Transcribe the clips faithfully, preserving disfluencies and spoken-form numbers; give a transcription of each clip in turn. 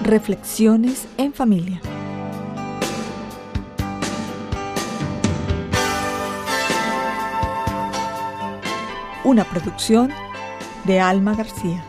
Reflexiones en familia. Una producción de Alma García.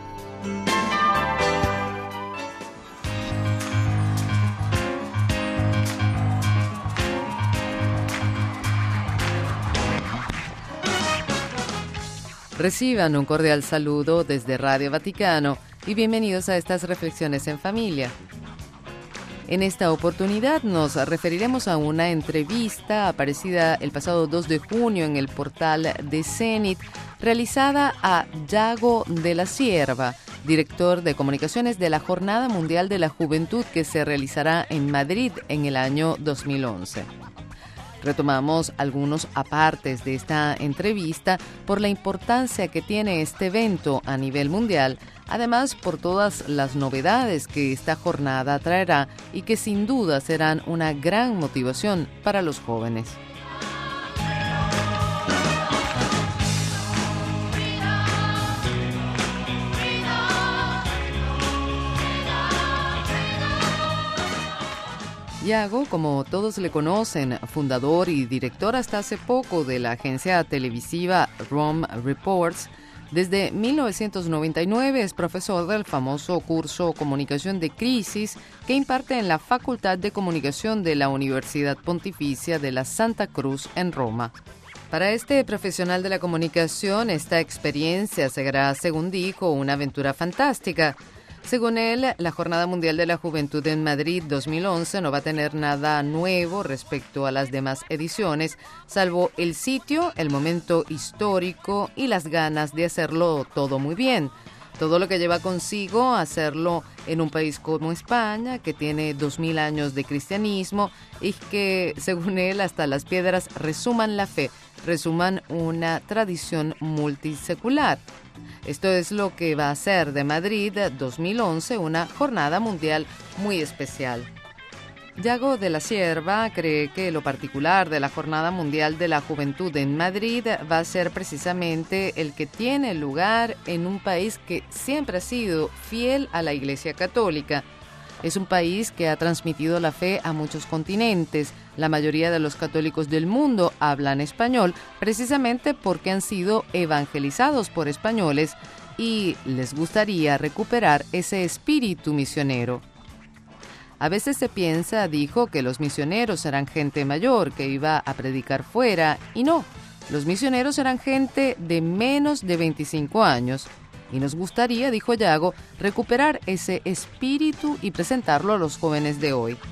Reciban un cordial saludo desde Radio Vaticano y bienvenidos a estas reflexiones en familia. En esta oportunidad nos referiremos a una entrevista aparecida el pasado dos de junio en el portal de Zenit, realizada a Yago de la Cierva, director de comunicaciones de la Jornada Mundial de la Juventud que se realizará en Madrid en el año dos mil once. Retomamos algunos apartes de esta entrevista por la importancia que tiene este evento a nivel mundial, además por todas las novedades que esta jornada traerá y que sin duda serán una gran motivación para los jóvenes. Yago, como todos le conocen, fundador y director hasta hace poco de la agencia televisiva Rome Reports, desde mil novecientos noventa y nueve es profesor del famoso curso Comunicación de Crisis que imparte en la Facultad de Comunicación de la Universidad Pontificia de la Santa Cruz en Roma. Para este profesional de la comunicación, esta experiencia será, según dijo, una aventura fantástica. Según él, la Jornada Mundial de la Juventud en Madrid dos mil once no va a tener nada nuevo respecto a las demás ediciones, salvo el sitio, el momento histórico y las ganas de hacerlo todo muy bien. Todo lo que lleva consigo hacerlo en un país como España, que tiene dos mil años de cristianismo y que, según él, hasta las piedras resuman la fe, resuman una tradición multisecular. Esto es lo que va a hacer de Madrid dos mil once una jornada mundial muy especial. Yago de la Cierva cree que lo particular de la Jornada Mundial de la Juventud en Madrid va a ser precisamente el que tiene lugar en un país que siempre ha sido fiel a la Iglesia Católica. Es un país que ha transmitido la fe a muchos continentes. La mayoría de los católicos del mundo hablan español precisamente porque han sido evangelizados por españoles y les gustaría recuperar ese espíritu misionero. A veces se piensa, dijo, que los misioneros eran gente mayor que iba a predicar fuera, y no, los misioneros eran gente de menos de veinticinco años. Y nos gustaría, dijo Yago, recuperar ese espíritu y presentarlo a los jóvenes de hoy.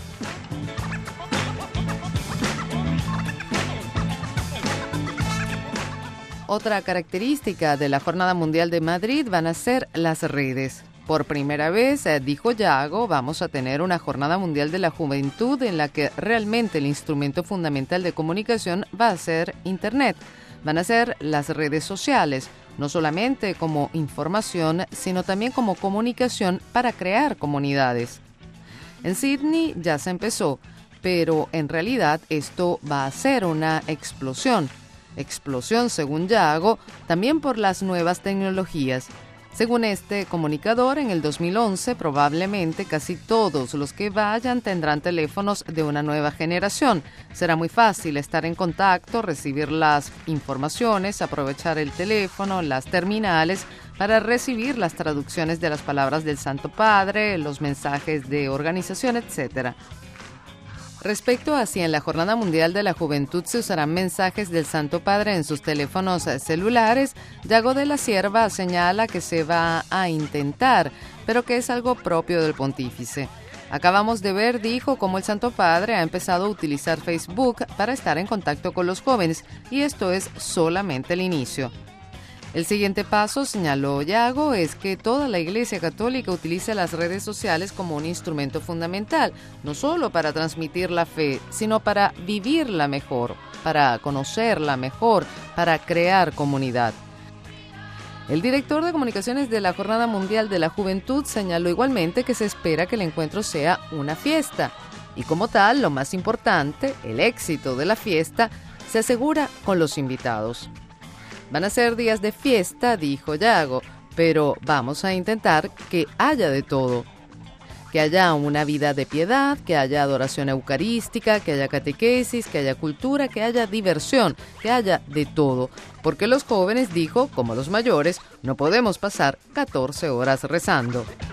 Otra característica de la Jornada Mundial de Madrid van a ser las redes. Por primera vez, dijo Yago, vamos a tener una Jornada Mundial de la Juventud en la que realmente el instrumento fundamental de comunicación va a ser Internet. Van a ser las redes sociales, no solamente como información, sino también como comunicación para crear comunidades. En Sydney ya se empezó, pero en realidad esto va a ser una explosión. Explosión, según Yago, también por las nuevas tecnologías. Según este comunicador, en el dos mil once probablemente casi todos los que vayan tendrán teléfonos de una nueva generación. Será muy fácil estar en contacto, recibir las informaciones, aprovechar el teléfono, las terminales para recibir las traducciones de las palabras del Santo Padre, los mensajes de organización, etcétera. Respecto a si en la Jornada Mundial de la Juventud se usarán mensajes del Santo Padre en sus teléfonos celulares, Yago de la Cierva señala que se va a intentar, pero que es algo propio del pontífice. Acabamos de ver, dijo, cómo el Santo Padre ha empezado a utilizar Facebook para estar en contacto con los jóvenes, y esto es solamente el inicio. El siguiente paso, señaló Yago, es que toda la Iglesia Católica utilice las redes sociales como un instrumento fundamental, no solo para transmitir la fe, sino para vivirla mejor, para conocerla mejor, para crear comunidad. El director de comunicaciones de la Jornada Mundial de la Juventud señaló igualmente que se espera que el encuentro sea una fiesta, y como tal, lo más importante, el éxito de la fiesta, se asegura con los invitados. Van a ser días de fiesta, dijo Yago, pero vamos a intentar que haya de todo. que haya una vida de piedad, que haya adoración eucarística, que haya catequesis, que haya cultura, que haya diversión, que haya de todo. Porque los jóvenes, dijo, como los mayores, no podemos pasar catorce horas rezando.